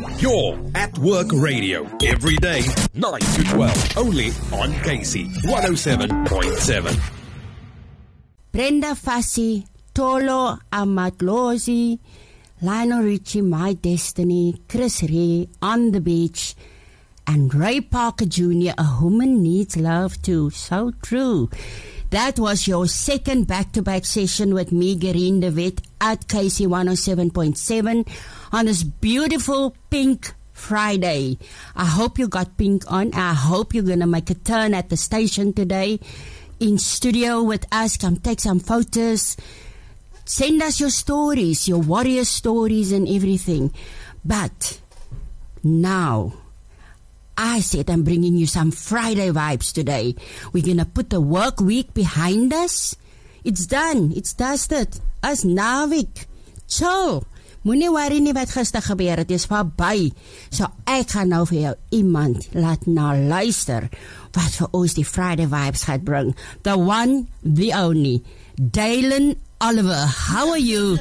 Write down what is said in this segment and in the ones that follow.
Your At Work Radio. Every day, 9 to 12. Only on Casey 107.7. Brenda Fassie, Tolo Amatlozi, Lionel Richie, My Destiny, Chris Ray, On the Beach, and Ray Parker Jr., A Woman Needs Love Too. So true. That was your second back-to-back session with me, Gerine de Wet, at KC 107.7 on this beautiful Pink Friday. I hope you got pink on. I hope you're going to make a turn at the station today. In studio with us, come take some photos. Send us your stories, your warrior stories and everything. But now, I said I'm bringing you some Friday vibes today. We're going to put the work week behind us. It's done. It's dusted. As naweek. Chill. Moenie worry nie wat gister gebeur het. Dit is verby. So ek gaan nou vir jou iemand laat na luister wat vir ons die Friday vibes gaat bring. The one, the only. Dalen Oliver, how are you?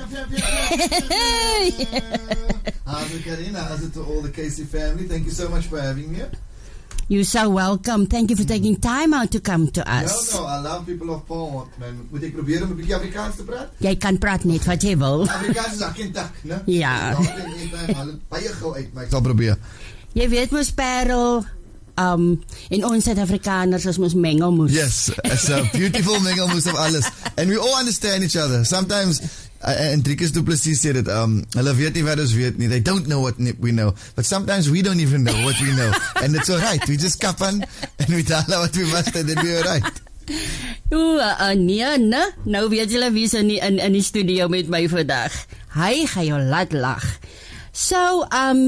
How's it, Karina? How's it to all the Casey family? Thank you so much for having me. You're so welcome. Thank you for taking time out to come to us. No, I love people of Paul. Man, moet ek probeer om 'n bietjie Afrikaans te praat? Jy kan praat net wat jy wil. Afrikaans is akentak, né? Ja. Baie gou uit, maar ek sal probeer. Jy weet mos Parel, en ons Suid-Afrikaners ons mos mengelmoes. Yes, it's a beautiful mengelmoes of alles. And we all understand each other. Sometimes, and Driekus du Plessis said it, hulle weet nie wat ons weet nie. They don't know what we know. But sometimes we don't even know what we know. And it's alright. We just kapan and we tell what we must and then we're alright. Nee, nou weet julle wie is in die studio met my vandag. Hy gaan jou laat lag. So,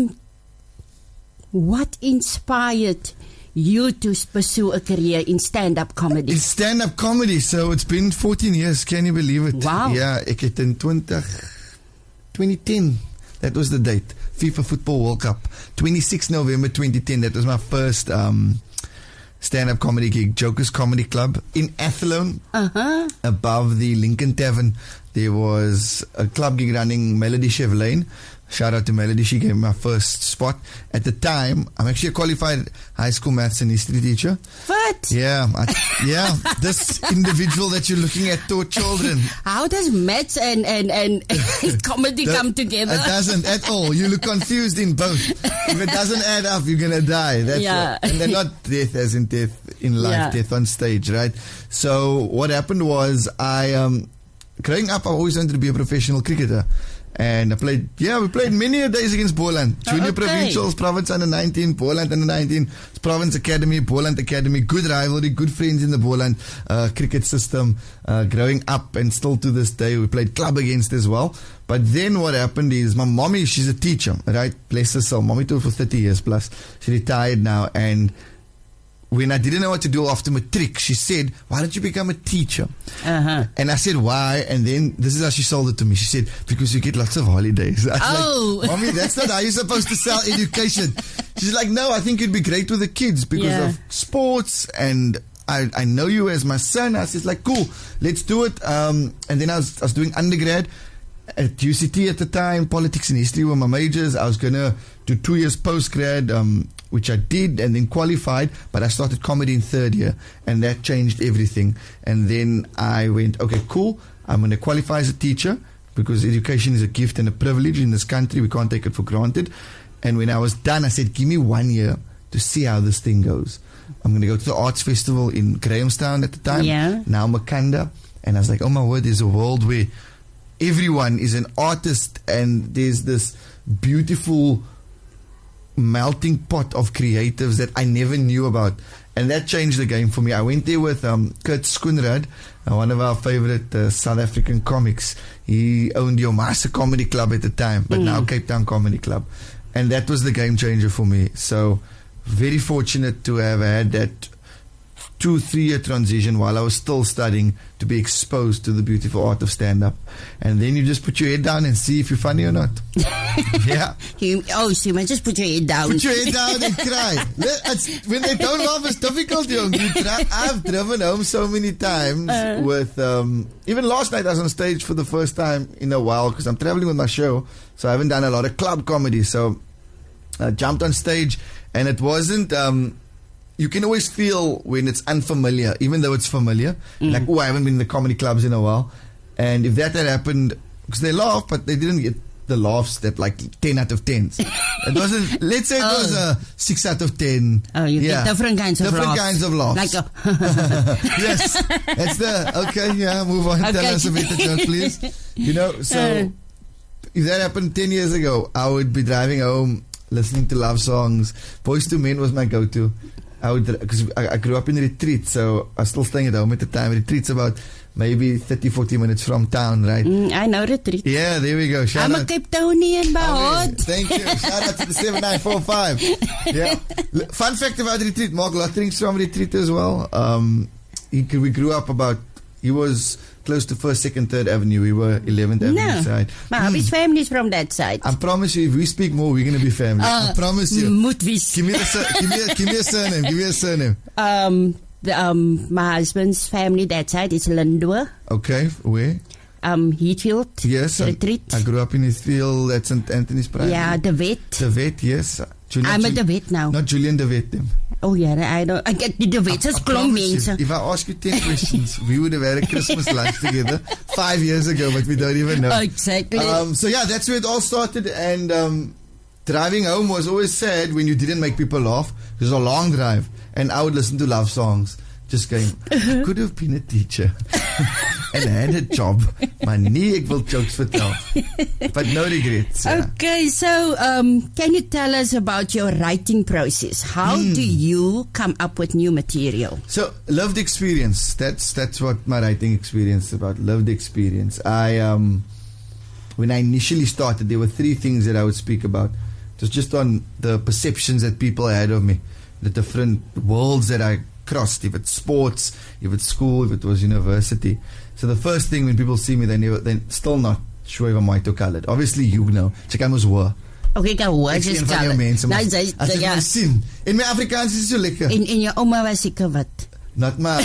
what inspired you to pursue a career in stand-up comedy? In stand-up comedy, so it's been 14 years, can you believe it? Wow. Yeah, ek het in 2010, that was the date, FIFA Football World Cup, 26 November 2010, that was my first stand-up comedy gig, Jokers Comedy Club, in Athlone, above the Lincoln Tavern. There was a club gig running, Melody Chevelaine. Shout out to Melody, she gave me my first spot. At the time, I'm actually a qualified high school maths and history teacher. What? Yeah, this individual that you're looking at taught children. How does maths and comedy come together? It doesn't at all. You look confused in both. If it doesn't add up, you're gonna die. That's yeah. And they're not death as in death in life, yeah. Death on stage, right? So what happened was growing up, I always wanted to be a professional cricketer. And we played many days against Boland. Junior Provincials, Province Under 19, Boland Under 19, Province Academy, Boland Academy. Good rivalry, good friends in the Boland cricket system. Growing up and still to this day, we played club against as well. But then what happened is my mommy, she's a teacher, right? Bless her soul. Mommy taught for 30 years plus. She retired now. And when I didn't know what to do after matric, she said, why don't you become a teacher? And I said, why? And then this is how she sold it to me. She said, because you get lots of holidays. I was like, Mommy, that's not how you're supposed to sell education. She's like, no, I think you'd be great with the kids because of sports, and I know you as my son. I was like, cool, let's do it. And then I was doing undergrad at UCT at the time. Politics and history were my majors. I was going to do 2 years postgrad, which I did, and then qualified, but I started comedy in third year, and that changed everything. And then I went, okay, cool, I'm going to qualify as a teacher, because education is a gift and a privilege in this country. We can't take it for granted. And when I was done, I said, give me 1 year to see how this thing goes. I'm going to go to the Arts Festival in Grahamstown at the time, now Makanda. And I was like, oh my word, there's a world where everyone is an artist, and there's this beautiful melting pot of creatives that I never knew about, and that changed the game for me. I went there with Kurt Skoenraad, one of our favorite South African comics. He owned Yomasa Comedy Club at the time, but now Cape Town Comedy Club, and that was the game changer for me. So very fortunate to have had that 2-3 year transition while I was still studying, to be exposed to the beautiful art of stand-up. And then you just put your head down and see if you're funny or not. Yeah. So you might just put your head down. Put your head down and cry. When they don't laugh, it's difficult, young. I've driven home so many times with, even last night I was on stage for the first time in a while, because I'm traveling with my show, so I haven't done a lot of club comedy. So jumped on stage, and it wasn't. You can always feel when it's unfamiliar, even though it's familiar. Like, I haven't been in the comedy clubs in a while, and if that had happened, because they laughed, but they didn't get the laughs that like 10 out of 10s. It wasn't. Let's say it was a 6 out of 10. Oh, you get different kinds of laughs. Different kinds of laughs. Like yes, that's okay. Yeah, move on. Okay. Tell us a better joke, please. So if that happened 10 years ago, I would be driving home listening to love songs. Boys to Men was my go-to. Because I grew up in Retreat, so I was still staying at home at the time. Retreat's about maybe 30-40 minutes from town, right? I know Retreat. Yeah, there we go. Shout I'm out. a Cape Townian, Bahot. Thank you. Shout out to the 7945. Yeah. Fun fact about Retreat, Mark Lottering's from Retreat as well. We grew up he was close to 1st, 2nd, 3rd Avenue. We were 11th Avenue side. My hubby's family's from that side. I promise you, if we speak more, we're going to be family. I promise you. Moet wees. Give me a surname. Give me a surname. My husband's family, that side, is Lindua. Okay, where? Heathfield. Yes. Retreat. I grew up in Heathfield at St. Anthony's Priory. Yeah, De Wet. De Wet, yes. I'm a De Wet now. Not Julian De Wet, them. Oh yeah, I get the De Wet as klomp mense. If I ask you 10 questions, we would have had a Christmas lunch together 5 years ago, but we don't even know. Exactly. So yeah, that's where it all started, and driving home was always sad when you didn't make people laugh. It was a long drive, and I would listen to love songs, just going, I could have been a teacher and had a job. Maar nee, ek wil jokes vertel. But no regrets. Yeah. Okay, so can you tell us about your writing process? How do you come up with new material? So, lived experience. That's what my writing experience is about. Lived experience. When I initially started, there were 3 things that I would speak about. It was just on the perceptions that people had of me, the different worlds that I crossed, if it's sports, if it's school, if it was university. So the first thing when people see me, they're still not sure if I'm white or colored. Obviously, you know. Check out mos hoor. Okay, ka hoor, Ek just sien van jou colored. mense, maar Ja. as ek my sien, en my Afrikaans is so lekker. En jou ouma was seker wat? Not my...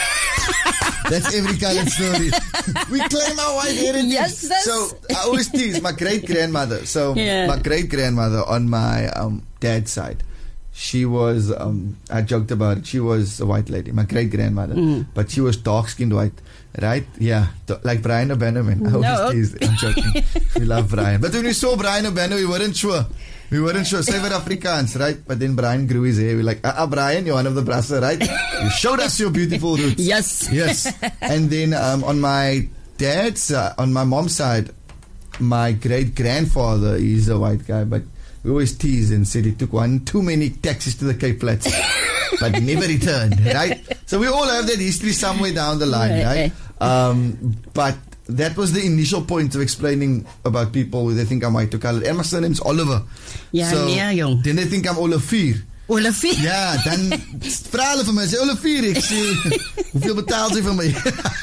That's every colored story. We claim our white heritage. Yes, that's... So I always tease my great-grandmother. So my great-grandmother on my dad's side, she was, I joked about it, she was a white lady, my great-grandmother. But she was dark-skinned white, right? Yeah, like Brian O'Bannerman. I always tease, I'm joking. We love Brian. But when we saw Brian O'Bannerman, we weren't sure. Say we're Afrikaans, right? But then Brian grew his hair. We're like, Brian, you're one of the Brassa, right? You showed us your beautiful roots. Yes. And then on my dad's, on my mom's side, my great-grandfather is a white guy, but we always teased and said he took too many taxis to the Cape Flats, but never returned, right? So we all have that history somewhere down the line, right? But that was the initial point of explaining about people who they think I'm white or colored. And my surname's Oliver. Ja, so nee, jong. Then they think I'm Olivier. Olivier? Ja, dan vra hulle vir my, sê Olivier, ek sê, hoeveel betaal jy vir my?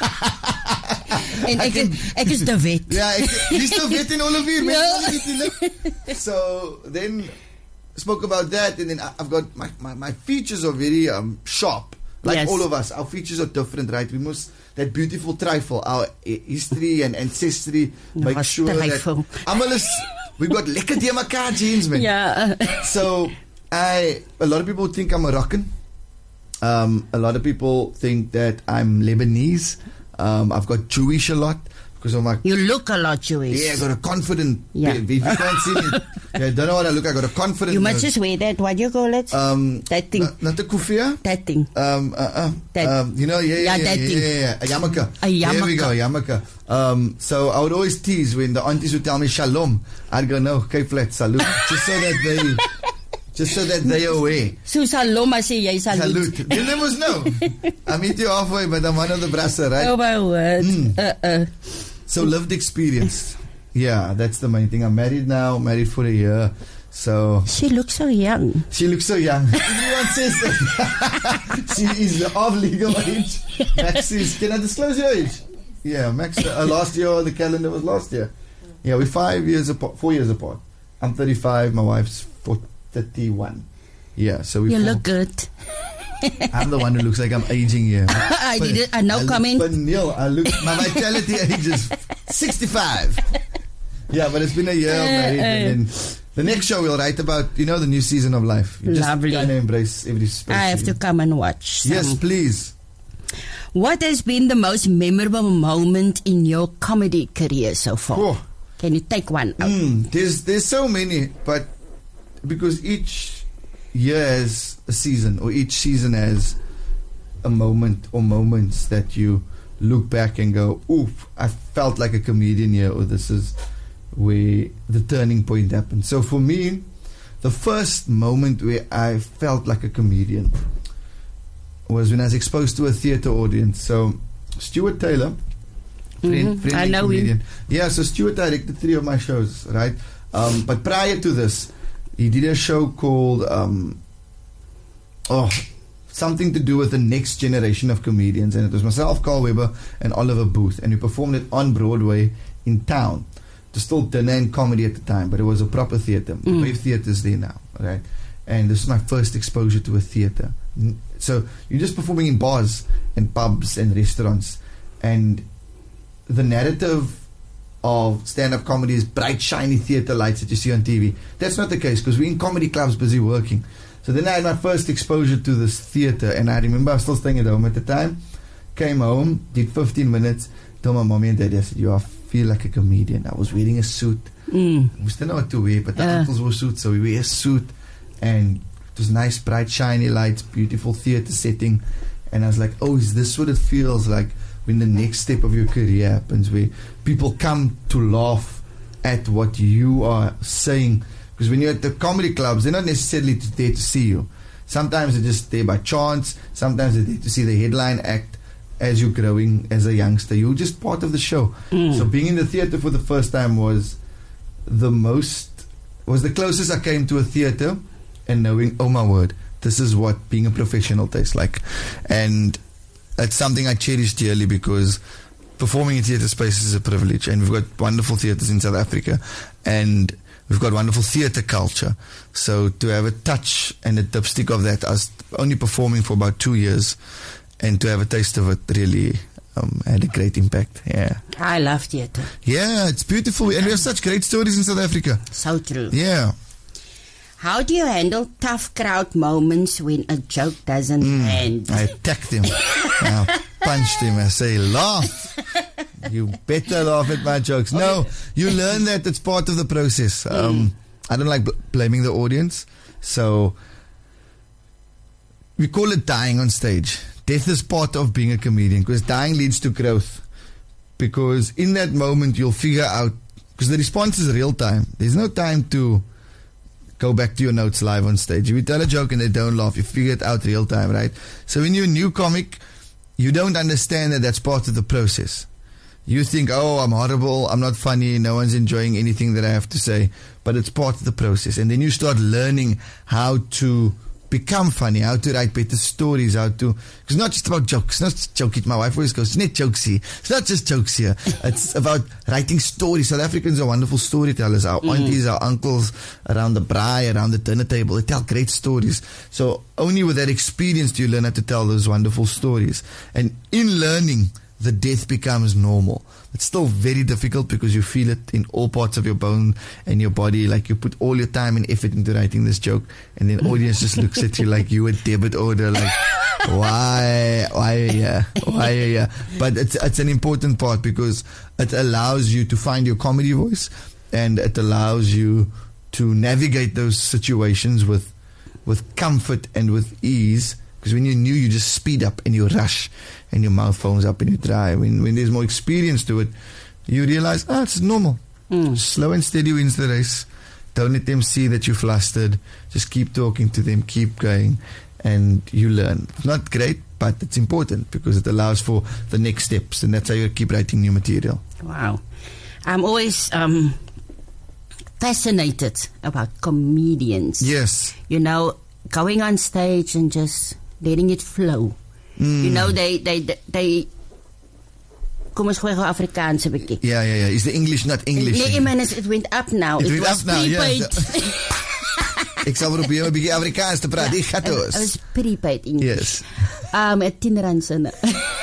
En ek is De Wet. Ja, dis De Wet en Olivier. So then spoke about that, and then I've got my features are very sharp. Like all of us, our features are different, right? We must that beautiful trifle, our history and ancestry, make sure that we got lekker die mekaar genes, man. Yeah. So a lot of people think I'm Moroccan. A lot of people think that I'm Lebanese. I've got Jewish a lot because of my. You look a lot Jewish. Yeah, I got a confident. Yeah. If you can't see me, I don't know what I look. I got a confident. You must just wear that. What do you call it? That thing. Not the kufiya. That thing. You know, that thing. A yarmulke. A yarmulke. There we go, yarmulke. So I would always tease when the aunties would tell me shalom. I'd go, no, Cape Flat, salute, just so that they are aware. So salom, I say, salute. Then there was no. I meet you halfway, but I'm one of the Brassa, right? Oh my word. So lived experience. Yeah, that's the main thing. I'm married now, married for a year. So she looks so young. She looks so young. Everyone says that. She is of legal age. Max is, can I disclose your age? Yeah, Max, last year, the calendar was last year. Yeah, we're 4 years apart. I'm 35, my wife's 31. Yeah, so we. You look good. I'm the one who looks like I'm aging here. I no comment. But Neil, my vitality age is 65. Yeah, but it's been a year of married, and then The next show we'll write about, the new season of life. You Lovely. Just kind of embrace every space. I have to come and watch. Yes, please. What has been the most memorable moment in your comedy career so far? Oh. Can you take one out? There's so many, but because each year has a season, or each season has a moment or moments that you look back and go, oof, I felt like a comedian here, or this is where the turning point happened. So for me, the first moment where I felt like a comedian was when I was exposed to a theatre audience. So Stuart Taylor, friend I and know comedian. him. Yeah, so Stuart directed 3 of my shows, right? But prior to this, he did a show called something to do with the next generation of comedians, and it was myself, Carl Weber, and Oliver Booth, and we performed it on Broadway in town. It was still dinner and comedy at the time, but it was a proper theatre. We have theatres there now, right? And this is my first exposure to a theatre. So you're just performing in bars and pubs and restaurants, and the narrative of stand-up comedy is bright, shiny theatre lights that you see on TV. That's not the case, because we're in comedy clubs busy working. So then I had my first exposure to this theatre, and I remember I was still staying at home at the time. Came home, did 15 minutes, told my mommy and daddy, I said, I feel like a comedian. I was wearing a suit. We still know what to wear, but the uncles wore suits, so we wear a suit, and it was nice, bright, shiny lights, beautiful theatre setting, and I was like, is this what it feels like when the next step of your career happens, where people come to laugh at what you are saying? Because when you're at the comedy clubs, they're not necessarily there to see you. Sometimes they're just there by chance. Sometimes they're there to see the headline act as you're growing as a youngster. You're just part of the show. So being in the theatre for the first time was the closest I came to a theatre and knowing, oh my word, this is what being a professional tastes like. And it's something I cherish dearly, because performing in theatre spaces is a privilege, and we've got wonderful theatres in South Africa, and we've got wonderful theatre culture. So to have a touch and a dipstick of that, I was only performing for about 2 years, and to have a taste of it really had a great impact. Yeah, I love theatre. Yeah, it's beautiful, and we have such great stories in South Africa. So true. Yeah. How do you handle tough crowd moments when a joke doesn't land? I attack them. I punch them. I say, laugh. You better laugh at my jokes. No, you learn that it's part of the process. I don't like blaming the audience. So we call it dying on stage. Death is part of being a comedian, because dying leads to growth. Because in that moment, you'll figure out, because the response is real time. There's no time to go back to your notes live on stage. If you tell a joke and they don't laugh, you figure it out real time, right? So when you're a new comic, you don't understand that that's part of the process. You think, I'm horrible, I'm not funny, no one's enjoying anything that I have to say, but it's part of the process. And then you start learning how to become funny, how to write better stories, because it's not just about jokes. It's not just jokes. My wife always goes, it's not jokes here. It's not just jokes here. It's about writing stories. South Africans are wonderful storytellers. Our aunties, our uncles around the braai, around the dinner table, they tell great stories. So only with that experience do you learn how to tell those wonderful stories. And in learning, the death becomes normal. It's still very difficult, because you feel it in all parts of your bone and your body. Like you put all your time and effort into writing this joke, and then audience just looks at you like you a debit order, like, why are you here? But it's an important part, because it allows you to find your comedy voice, and it allows you to navigate those situations with comfort and with ease. Because when you're new, you just speed up and you rush, and your mouth foams up and you try. When there's more experience to it, you realize, it's normal. Slow and steady wins the race. Don't let them see that you're flustered. Just keep talking to them, keep going, and you learn. It's not great, but it's important, because it allows for the next steps, and that's how you keep writing new material. Wow. I'm always fascinated about comedians. Yes. Going on stage and just letting it flow. They kom ons gooi gou Afrikaans 'n bietjie. Yeah. Is the English not English? Nee, man, it went up now. It was went up now, prepaid. Ek sal probeer 'n bietjie Afrikaans te praat. Ek gaan It was prepaid English. Yes. At 10 rand sinne.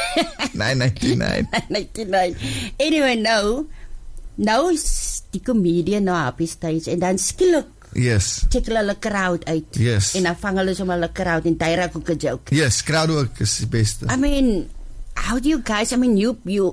9.99. Anyway, nou is die comedian nou op die stage, en dan skielik Yes. check hulle crowd uit. Yes. En dan vang hulle sommer hulle crowd en jy raak ook 'n joke. Yes, crowdwork is the best. I mean, how do you guys, you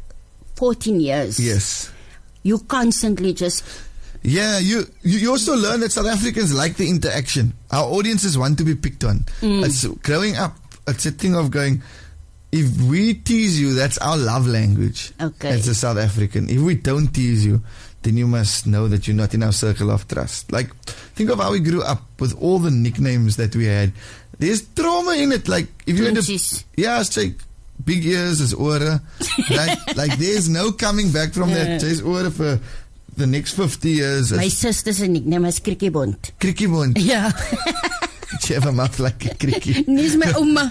14 years. Yes. You constantly just, Yeah, you also learn that South Africans like the interaction. Our audiences want to be picked on. It's growing up, it's a thing of going, if we tease you, that's our love language. Okay. As a South African. If we don't tease you, then you must know that you're not in our circle of trust. Like, think of how we grew up with all the nicknames that we had. There's trauma in it. Like, if you had it's like big ears is ore. Right? Like, there's no coming back from that. There's ore for the next 50 years. my sister's nickname is Krikkiebond. Krikkiebond. Ja. She have a mouth like a krikkie. Dis my ouma.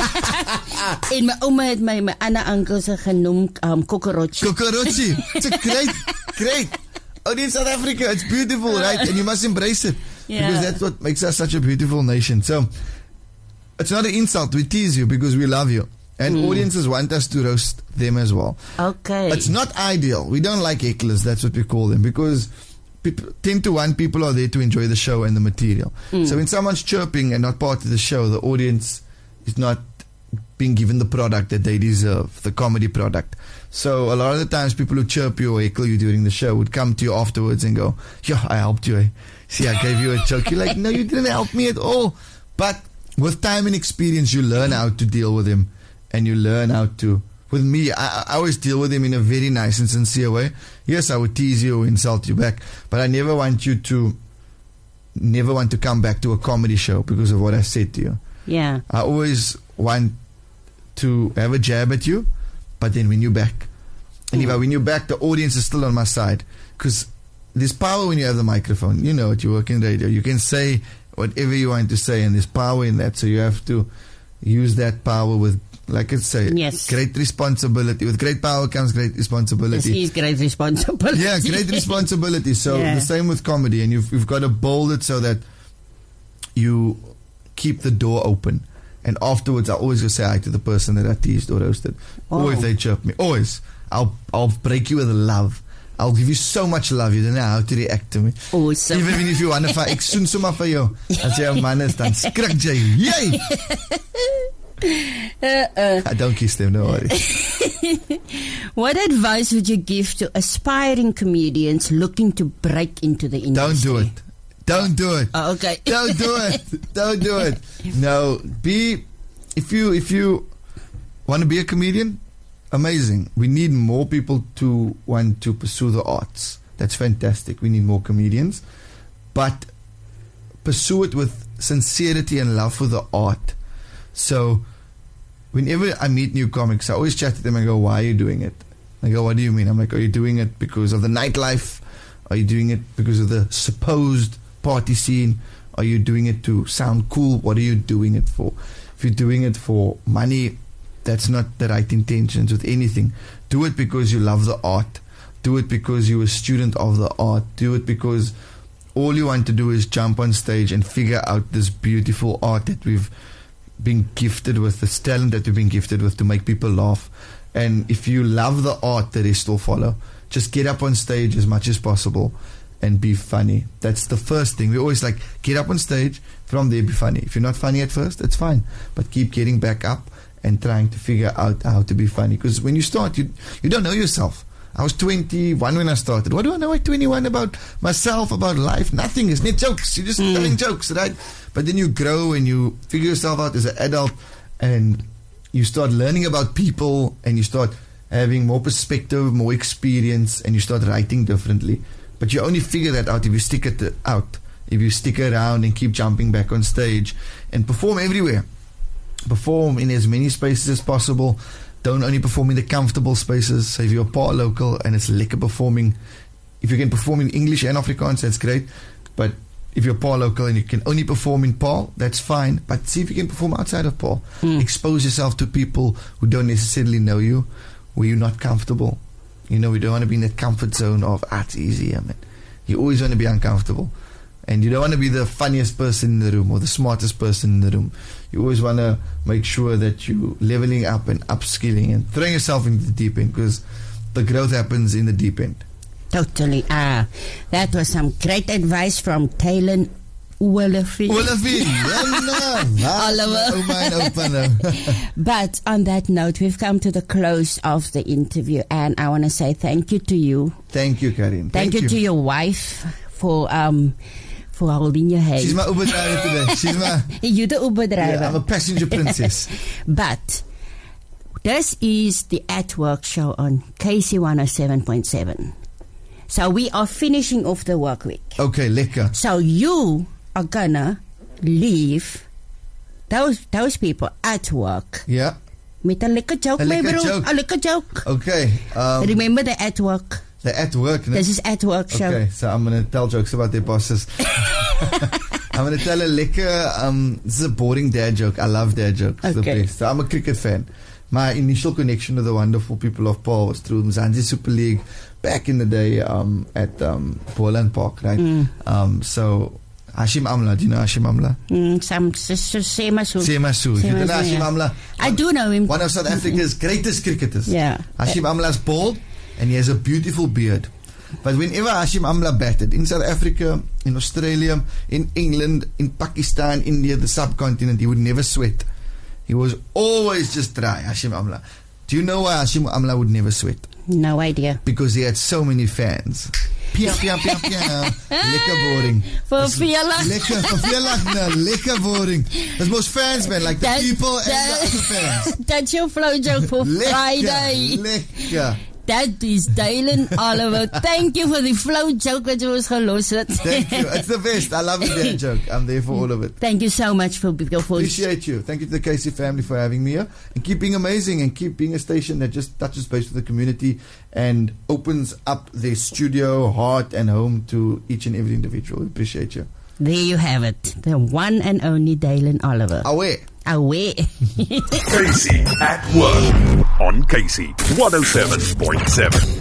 En my ouma het my ander uncle se genoem Kokorochi. Kokorochi. It's a great. Only in South Africa, it's beautiful, right? And you must embrace it. Yeah. Because that's what makes us such a beautiful nation. So, it's not an insult. We tease you because we love you. And audiences want us to roast them as well. Okay. It's not ideal. We don't like hecklers, that's what we call them, because 10 to 1 people are there to enjoy the show and the material. So when someone's chirping and not part of the show, the audience is not being given the product that they deserve, the comedy product. So a lot of the times people who chirp you or heckle you during the show would come to you afterwards and go, yeah, I helped you. Eh? See, I gave you a joke. You're like, no, you didn't help me at all. But with time and experience, you learn how to deal with him. And you learn how to. With me, I always deal with him in a very nice and sincere way. Yes, I would tease you or insult you back, but I never want to come back to a comedy show because of what I said to you. Yeah. I always want to have a jab at you, but then win you back. And if I win you back, the audience is still on my side. Because there's power when you have the microphone. You know it, you work in radio. You can say whatever you want to say, and there's power in that. So you have to use that power with, like I say, great responsibility. With great power comes great responsibility. This is great responsibility. Yeah, great responsibility. So the same with comedy, and you've got to bold it so that you keep the door open. And afterwards, I always go say hi to the person that I teased or roasted. Or if they chirp me, always. I'll break you with love. I'll give you so much love, you don't know how to react to me. Awesome. Even if you want to fight, ek soen sommer vir jou. As jy 'n man is, dan skrik jy. Yay! I don't kiss them, no worry. What advice would you give to aspiring comedians looking to break into the industry? Don't do it. Don't do it. Oh, okay. Don't do it. Don't do it. No, if you want to be a comedian, amazing. We need more people to want to pursue the arts. That's fantastic. We need more comedians. But pursue it with sincerity and love for the art. So whenever I meet new comics, I always chat to them and go, why are you doing it? I go, what do you mean? I'm like, are you doing it because of the nightlife? Are you doing it because of the supposed party scene? Are you doing it to sound cool? What are you doing it for? If you're doing it for money, that's not the right intentions with anything. Do it because you love the art. Do it because you're a student of the art. Do it because all you want to do is jump on stage and figure out this beautiful art that we've been gifted with, this talent that we've been gifted with to make people laugh. And if you love the art, the rest will follow. Just get up on stage as much as possible and be funny. That's the first thing. We always like, get up on stage, from there be funny. If you're not funny at first, it's fine. But keep getting back up and trying to figure out how to be funny. Because when you start, you don't know yourself. I was 21 when I started. What do I know at 21 about myself, about life? Nothing. It's not jokes. You're just telling jokes, right? But then you grow and you figure yourself out as an adult and you start learning about people and you start having more perspective, more experience, and you start writing differently. But you only figure that out if you stick it out. If you stick around and keep jumping back on stage and perform everywhere. Perform in as many spaces as possible. Don't only perform in the comfortable spaces. So if you're a part local and it's lekker performing, if you can perform in English and Afrikaans, that's great. But if you're part local and you can only perform in Paul, that's fine. But see if you can perform outside of Paul. Expose yourself to people who don't necessarily know you, where you're not comfortable. You know, we don't want to be in that comfort zone of, it's easy. I mean, you always want to be uncomfortable. And you don't want to be the funniest person in the room or the smartest person in the room. You always want to make sure that you're leveling up and upskilling and throwing yourself into the deep end, because the growth happens in the deep end. Totally. That was some great advice from Taylor Olafin. Oliver. But on that note, we've come to the close of the interview, and I want to say thank you to you. Thank you, Karin. Thank you to your wife for holding your hand. She's my Uber driver today. You're the Uber driver. Yeah, I'm a passenger princess. But this is the At Work show on KC 107.7. So we are finishing off the work week. Okay, lekker. So you are gonna leave those people at work. Yeah. Met 'n lekker joke, my bro. A lekker joke. Okay. Remember the At Work. The At Work. No? This is At Work show. Okay, so I'm gonna tell jokes about their bosses. I'm gonna tell a lekker. This is a boring dad joke. I love dad jokes. Okay. The best. So I'm a cricket fan. My initial connection to the wonderful people of Paul was through Mzansi Super League back in the day at Boland Park, right? So Hashim Amla, do you know Hashim Amla? Semasu. You know Hashim Amla? I do know him. One of South Africa's greatest cricketers. Yeah. Hashim Amla's bald and he has a beautiful beard. But whenever Hashim Amla batted in South Africa, in Australia, in England, in Pakistan, India, the subcontinent, he would never sweat. He was always just dry, Hashim Amla. Do you know why Hashim Amla would never sweat? No idea. Because he had so many fans. Pia, pia, pia, pia. Lekker boring. Lekker boring. There's most fans, man. Like the people and the other fans. That's your flow joke for Friday. Lekker. That is Dylan Oliver. Thank you for the flow joke that you was gelost. Thank you. It's the best. I love that joke. I'm there for all of it. Thank you so much for appreciate you. Thank you to the KC family for having me here. And keep being amazing and keep being a station that just touches base with the community and opens up their studio, heart and home to each and every individual. Appreciate you. There you have it. The one and only Dylan Oliver. Away. KC at Work on KC 107.7.